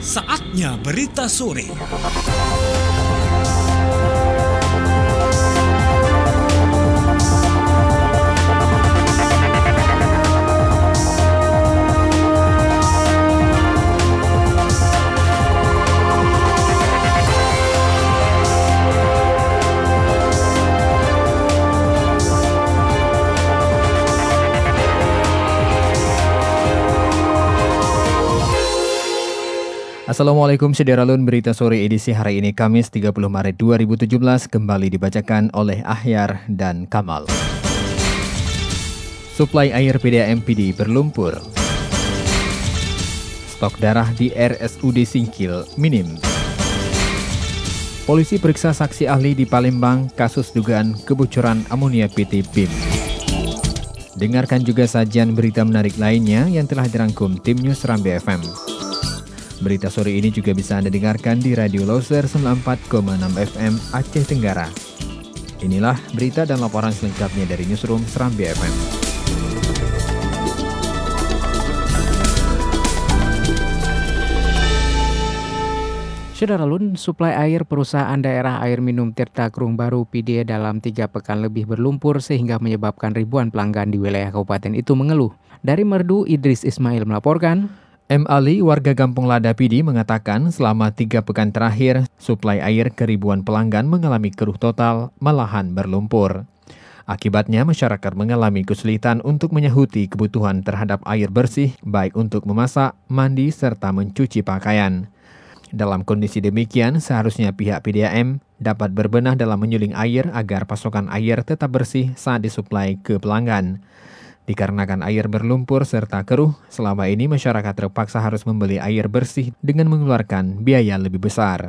Saatnya berita sore. Assalamualaikum Sederalun, berita sore edisi hari ini Kamis 30 Maret 2017 kembali dibacakan oleh Ahyar dan Kamal. Suplai air PDAM-PD berlumpur. Stok darah di RSUD Singkil minim. Polisi periksa saksi ahli di Palembang kasus dugaan kebocoran amonia PT PIM. Dengarkan juga sajian berita menarik lainnya yang telah dirangkum tim News Serambi FM. Berita sore ini juga bisa Anda dengarkan di Radio Loser 94,6 FM Aceh Tenggara. Inilah berita dan laporan selengkapnya dari Newsroom Serambi FM. Sederalun, suplai air perusahaan daerah air minum Tirta Krung Baru PD dalam 3 pekan lebih berlumpur sehingga menyebabkan ribuan pelanggan di wilayah kabupaten itu mengeluh. Dari Merdu, Idris Ismail melaporkan. M. Ali, warga Kampung Lada PD, mengatakan selama 3 pekan terakhir, suplai air ke ribuan pelanggan mengalami keruh total, malahan berlumpur. Akibatnya, masyarakat mengalami kesulitan untuk menyahuti kebutuhan terhadap air bersih, baik untuk memasak, mandi, serta mencuci pakaian. Dalam kondisi demikian, seharusnya pihak PDAM dapat berbenah dalam menyuling air agar pasokan air tetap bersih saat disuplai ke pelanggan. Dikarenakan air berlumpur serta keruh, selama ini masyarakat terpaksa harus membeli air bersih dengan mengeluarkan biaya lebih besar.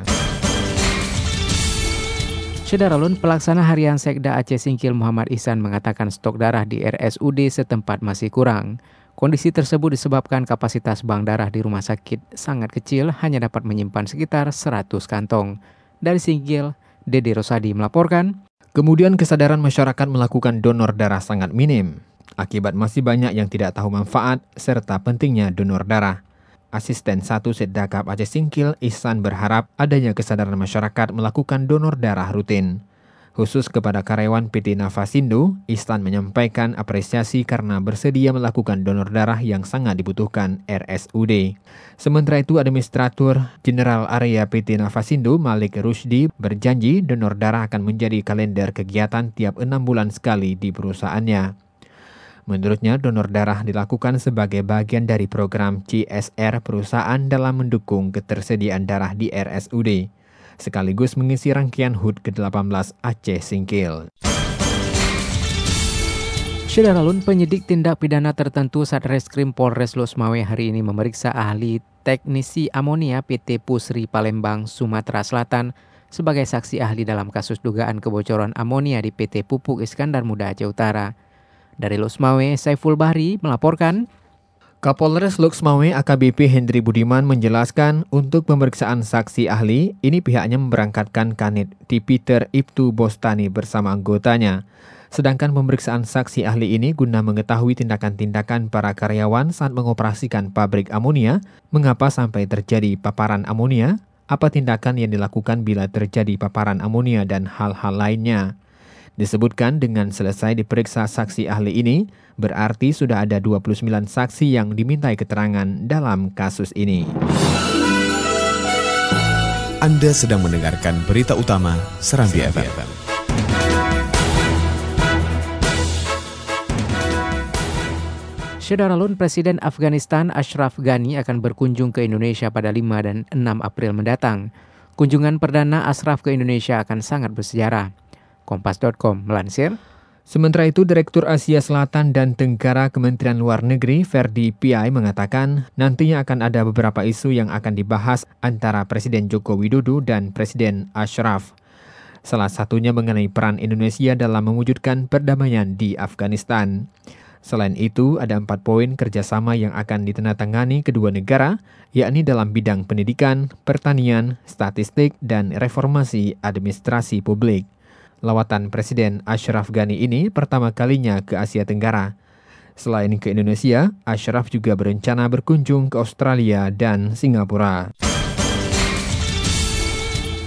Sederalun, pelaksana harian Sekda Aceh Singkil Muhammad Ihsan mengatakan stok darah di RSUD setempat masih kurang. Kondisi tersebut disebabkan kapasitas bank darah di rumah sakit sangat kecil, hanya dapat menyimpan sekitar 100 kantong. Dari Singkil, Dede Rosadi melaporkan. Kemudian kesadaran masyarakat melakukan donor darah sangat minim. Akibat masih banyak yang tidak tahu manfaat serta pentingnya donor darah. Asisten 1 Setdakap Aceh Singkil, Ihsan berharap adanya kesadaran masyarakat melakukan donor darah rutin. Khusus kepada karyawan PT Nafasindo, Ihsan menyampaikan apresiasi karena bersedia melakukan donor darah yang sangat dibutuhkan RSUD. Sementara itu, Administratur Jenderal Area PT Nafasindo, Malik Rusdi, berjanji donor darah akan menjadi kalender kegiatan tiap 6 bulan sekali di perusahaannya. Menurutnya, donor darah dilakukan sebagai bagian dari program CSR perusahaan dalam mendukung ketersediaan darah di RSUD, sekaligus mengisi rangkaian HUT ke-18 Aceh Singkil. Sederalun, penyidik tindak pidana tertentu Satreskrim Polres Losmawe hari ini memeriksa ahli teknisi amonia PT Pusri Palembang, Sumatera Selatan sebagai saksi ahli dalam kasus dugaan kebocoran amonia di PT Pupuk Iskandar Muda Aceh Utara. Dari Losmawe, Saiful Bahri melaporkan. Kapolres Losmawe AKBP Hendri Budiman menjelaskan untuk pemeriksaan saksi ahli, ini pihaknya memberangkatkan Kanit Tipiter Ibtu Bostani bersama anggotanya. Sedangkan pemeriksaan saksi ahli ini guna mengetahui tindakan-tindakan para karyawan saat mengoperasikan pabrik amonia, mengapa sampai terjadi paparan amonia, apa tindakan yang dilakukan bila terjadi paparan amonia dan hal-hal lainnya. Disebutkan dengan selesai diperiksa saksi ahli ini, berarti sudah ada 29 saksi yang dimintai keterangan dalam kasus ini. Anda sedang mendengarkan berita utama Serambi FM. Sederalun, Presiden Afghanistan Ashraf Ghani akan berkunjung ke Indonesia pada 5 dan 6 April mendatang. Kunjungan perdana Ashraf ke Indonesia akan sangat bersejarah. Kompas.com melansir. Sementara itu, Direktur Asia Selatan dan Tenggara Kementerian Luar Negeri Ferdi Piai mengatakan nantinya akan ada beberapa isu yang akan dibahas antara Presiden Joko Widodo dan Presiden Ashraf. Salah satunya mengenai peran Indonesia dalam mewujudkan perdamaian di Afghanistan. Selain itu, ada 4 poin kerjasama yang akan ditandatangani kedua negara, yakni dalam bidang pendidikan, pertanian, statistik, dan reformasi administrasi publik. Lawatan Presiden Ashraf Ghani ini pertama kalinya ke Asia Tenggara. Selain ke Indonesia, Ashraf juga berencana berkunjung ke Australia dan Singapura.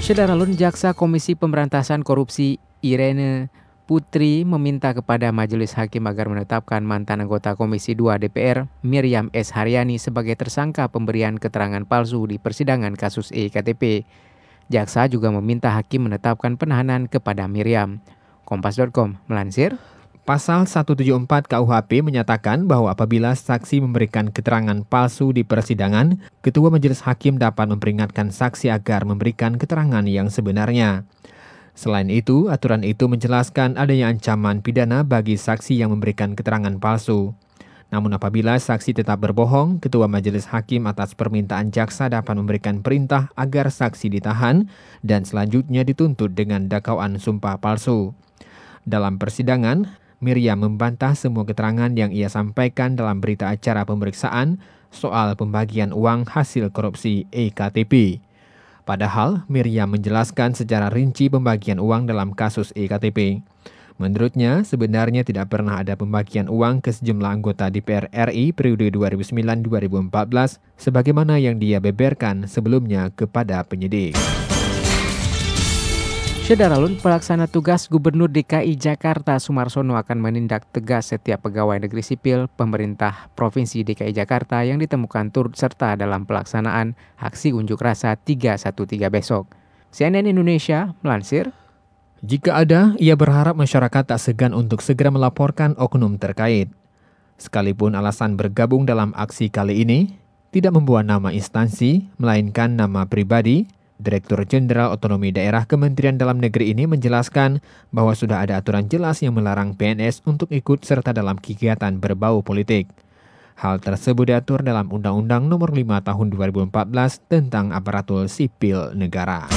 Syederalun Jaksa Komisi Pemberantasan Korupsi Irene Putri meminta kepada Majelis Hakim agar menetapkan mantan anggota Komisi 2 DPR Miriam S. Haryani sebagai tersangka pemberian keterangan palsu di persidangan kasus EKTP. Jaksa juga meminta hakim menetapkan penahanan kepada Miriam. Kompas.com melansir, Pasal 174 KUHP menyatakan bahwa apabila saksi memberikan keterangan palsu di persidangan, Ketua Majelis Hakim dapat memperingatkan saksi agar memberikan keterangan yang sebenarnya. Selain itu, aturan itu menjelaskan adanya ancaman pidana bagi saksi yang memberikan keterangan palsu. Namun apabila saksi tetap berbohong, Ketua Majelis Hakim atas permintaan jaksa dapat memberikan perintah agar saksi ditahan dan selanjutnya dituntut dengan dakwaan sumpah palsu. Dalam persidangan, Miriam membantah semua keterangan yang ia sampaikan dalam berita acara pemeriksaan soal pembagian uang hasil korupsi EKTP. Padahal, Miriam menjelaskan secara rinci pembagian uang dalam kasus EKTP. Menurutnya, sebenarnya tidak pernah ada pembagian uang ke sejumlah anggota DPR RI periode 2009-2014 sebagaimana yang dia beberkan sebelumnya kepada penyidik. Syederalun, pelaksana tugas Gubernur DKI Jakarta Sumarsono akan menindak tegas setiap pegawai negeri sipil pemerintah Provinsi DKI Jakarta yang ditemukan turut serta dalam pelaksanaan aksi unjuk rasa 313 besok. CNN Indonesia melansir, jika ada, ia berharap masyarakat tak segan untuk segera melaporkan oknum terkait. Sekalipun alasan bergabung dalam aksi kali ini tidak membawa nama instansi, melainkan nama pribadi, Direktur Jenderal Otonomi Daerah Kementerian Dalam Negeri ini menjelaskan bahwa sudah ada aturan jelas yang melarang PNS untuk ikut serta dalam kegiatan berbau politik. Hal tersebut diatur dalam Undang-Undang Nomor 5 Tahun 2014 tentang Aparatur Sipil Negara.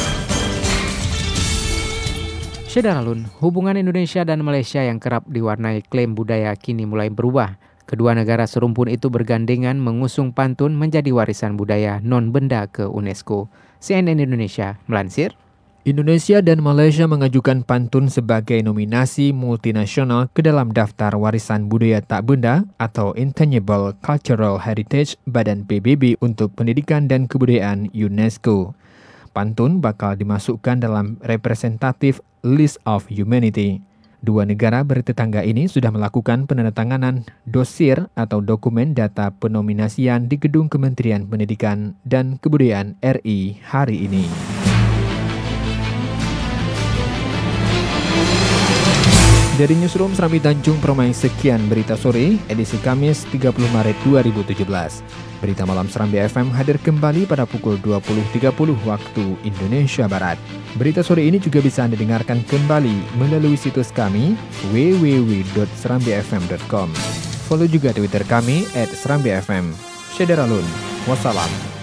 Syederalun, hubungan Indonesia dan Malaysia yang kerap diwarnai klaim budaya kini mulai berubah. Kedua negara serumpun itu bergandengan mengusung pantun menjadi warisan budaya non-benda ke UNESCO. CNN Indonesia melansir, Indonesia dan Malaysia mengajukan pantun sebagai nominasi multinasional ke dalam daftar warisan budaya tak benda atau Intangible Cultural Heritage Badan PBB untuk pendidikan dan kebudayaan UNESCO. Pantun bakal dimasukkan dalam representative list of humanity. Dua negara bertetangga ini sudah melakukan penandatanganan dosir atau dokumen data penominasian di Gedung Kementerian Pendidikan dan Kebudayaan RI hari ini. Dari Newsroom Serambi Tanjung Permai, sekian berita sore edisi Kamis 30 Maret 2017. Berita malam Serambi FM hadir kembali pada pukul 20.30 waktu Indonesia Barat. Berita sore ini juga bisa Anda dengarkan kembali melalui situs kami www.serambifm.com. Follow juga Twitter kami @serambifm. Syederalun. Wassalam.